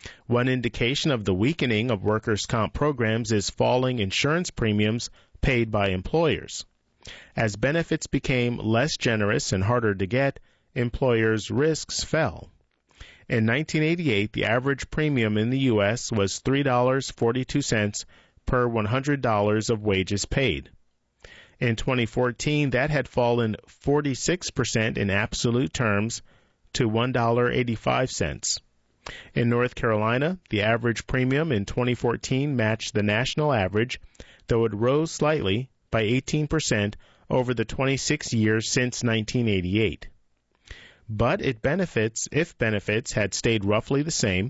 One indication of the weakening of workers' comp programs is falling insurance premiums paid by employers. As benefits became less generous and harder to get, employers' risks fell. In nineteen eighty-eight, the average premium in the U S was three dollars and forty-two cents per one hundred dollars of wages paid. In twenty fourteen, that had fallen forty-six percent in absolute terms to one dollar and eighty-five cents. In North Carolina, the average premium in twenty fourteen matched the national average, though it rose slightly by eighteen percent over the twenty-six years since nineteen eighty-eight. But it benefits, if benefits had stayed roughly the same,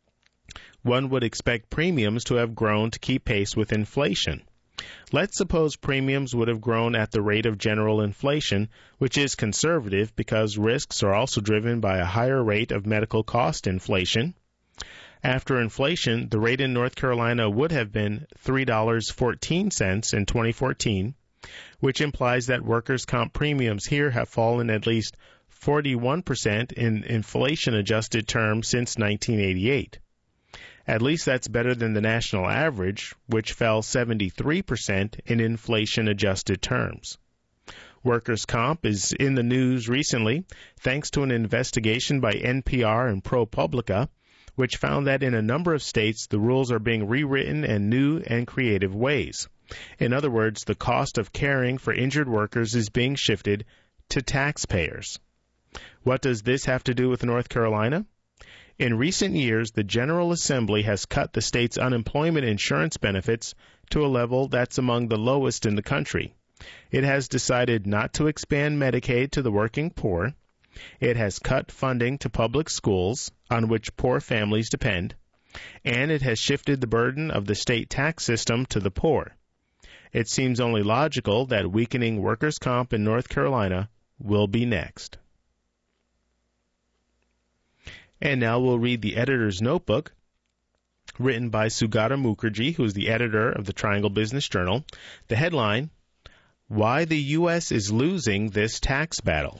one would expect premiums to have grown to keep pace with inflation. Let's suppose premiums would have grown at the rate of general inflation, which is conservative because risks are also driven by a higher rate of medical cost inflation. After inflation, the rate in North Carolina would have been three dollars and fourteen cents in twenty fourteen, which implies that workers' comp premiums here have fallen at least forty-one percent in inflation-adjusted terms since nineteen eighty-eight. At least that's better than the national average, which fell seventy-three percent in inflation-adjusted terms. Workers' comp is in the news recently thanks to an investigation by N P R and ProPublica, which found that in a number of states the rules are being rewritten in new and creative ways. In other words, the cost of caring for injured workers is being shifted to taxpayers. What does this have to do with North Carolina? In recent years, the General Assembly has cut the state's unemployment insurance benefits to a level that's among the lowest in the country. It has decided not to expand Medicaid to the working poor. It has cut funding to public schools, on which poor families depend. And it has shifted the burden of the state tax system to the poor. It seems only logical that weakening workers' comp in North Carolina will be next. And now we'll read the editor's notebook, written by Sugata Mukherjee, who is the editor of the Triangle Business Journal. The headline, Why the U S is Losing This Tax Battle.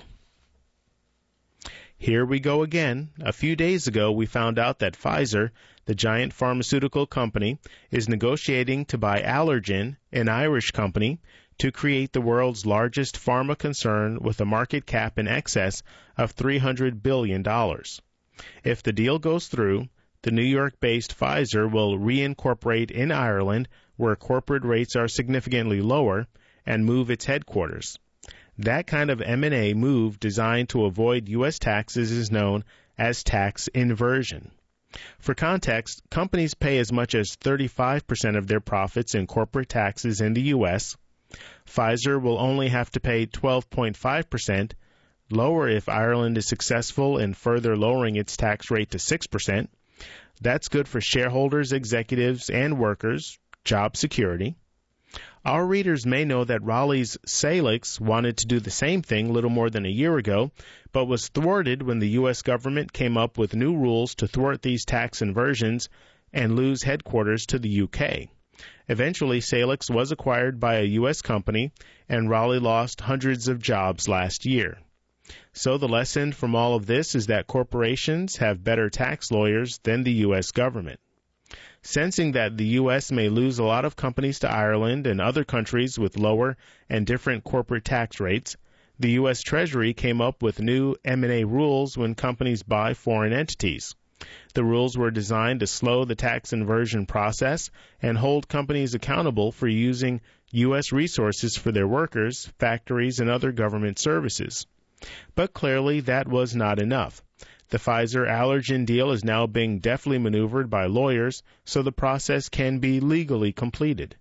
Here we go again. A few days ago, we found out that Pfizer, the giant pharmaceutical company, is negotiating to buy Allergan, an Irish company, to create the world's largest pharma concern with a market cap in excess of three hundred billion dollars. If the deal goes through, the New York-based Pfizer will reincorporate in Ireland, where corporate rates are significantly lower, and move its headquarters. That kind of M and A move designed to avoid U S taxes is known as tax inversion. For context, companies pay as much as thirty-five percent of their profits in corporate taxes in the U S. Pfizer will only have to pay twelve point five percent, lower if Ireland is successful in further lowering its tax rate to six percent. That's good for shareholders, executives, and workers, job security. Our readers may know that Raleigh's Salix wanted to do the same thing little more than a year ago, but was thwarted when the U S government came up with new rules to thwart these tax inversions and lose headquarters to the U K. Eventually, Salix was acquired by a U S company, and Raleigh lost hundreds of jobs last year. So the lesson from all of this is that corporations have better tax lawyers than the U S government. Sensing that the U S may lose a lot of companies to Ireland and other countries with lower and different corporate tax rates, the U S Treasury came up with new M and A rules when companies buy foreign entities. The rules were designed to slow the tax inversion process and hold companies accountable for using U S resources for their workers, factories, and other government services. But clearly that was not enough. The Pfizer-Allergan deal is now being deftly maneuvered by lawyers so the process can be legally completed.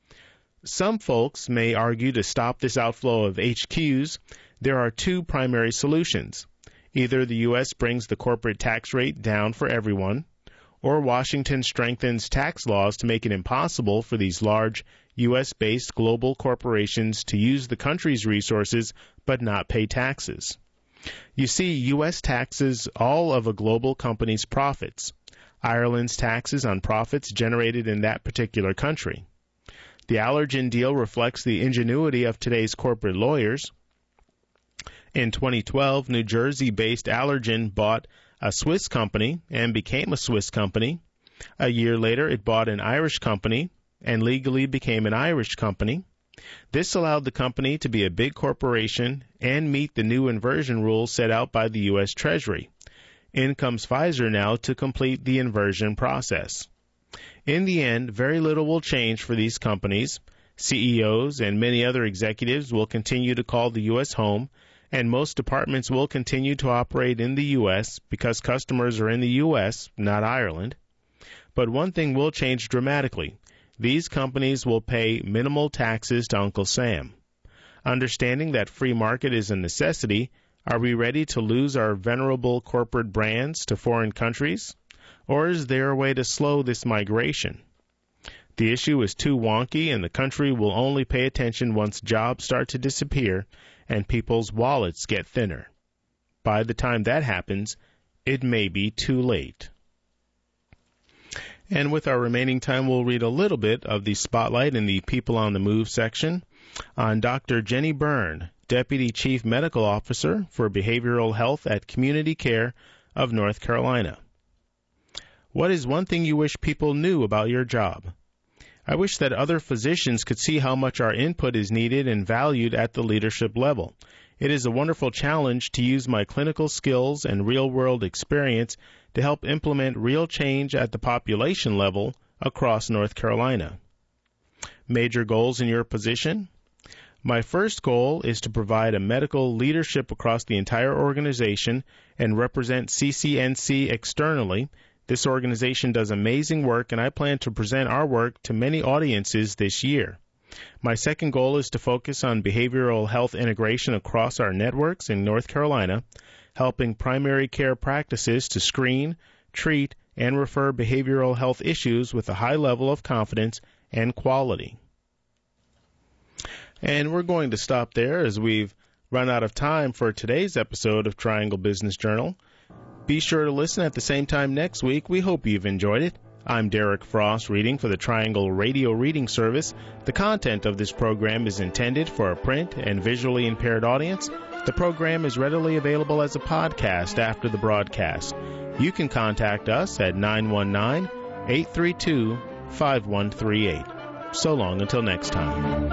Some folks may argue to stop this outflow of H Qs, there are two primary solutions. Either the U S brings the corporate tax rate down for everyone, or Washington strengthens tax laws to make it impossible for these large U S-based global corporations to use the country's resources but not pay taxes. You see, U S taxes all of a global company's profits. Ireland's taxes on profits generated in that particular country. The Allergan deal reflects the ingenuity of today's corporate lawyers. In twenty twelve, New Jersey-based Allergan bought a Swiss company and became a Swiss company. A year later, it bought an Irish company and legally became an Irish company. This allowed the company to be a big corporation and meet the new inversion rules set out by the U S Treasury. In comes Pfizer now to complete the inversion process. In the end, very little will change for these companies. C E Os and many other executives will continue to call the U S home, and most departments will continue to operate in the U S because customers are in the U S, not Ireland. But one thing will change dramatically. These companies will pay minimal taxes to Uncle Sam. Understanding that free market is a necessity, are we ready to lose our venerable corporate brands to foreign countries? Or is there a way to slow this migration? The issue is too wonky, and the country will only pay attention once jobs start to disappear and people's wallets get thinner. By the time that happens, it may be too late. And with our remaining time, we'll read a little bit of the spotlight in the People on the Move section on Doctor Jenny Byrne, Deputy Chief Medical Officer for Behavioral Health at Community Care of North Carolina. What is one thing you wish people knew about your job? I wish that other physicians could see how much our input is needed and valued at the leadership level. It is a wonderful challenge to use my clinical skills and real-world experience to help implement real change at the population level across North Carolina. Major goals in your position? My first goal is to provide a medical leadership across the entire organization and represent C C N C externally. This organization does amazing work, and I plan to present our work to many audiences this year. My second goal is to focus on behavioral health integration across our networks in North Carolina, helping primary care practices to screen, treat, and refer behavioral health issues with a high level of confidence and quality. And we're going to stop there as we've run out of time for today's episode of Triangle Business Journal. Be sure to listen at the same time next week. We hope you've enjoyed it. I'm Derek Frost, reading for the Triangle Radio Reading Service. The content of this program is intended for a print and visually impaired audience. The program is readily available as a podcast after the broadcast. You can contact us at nine one nine, eight three two, five one three eight. So long until next time.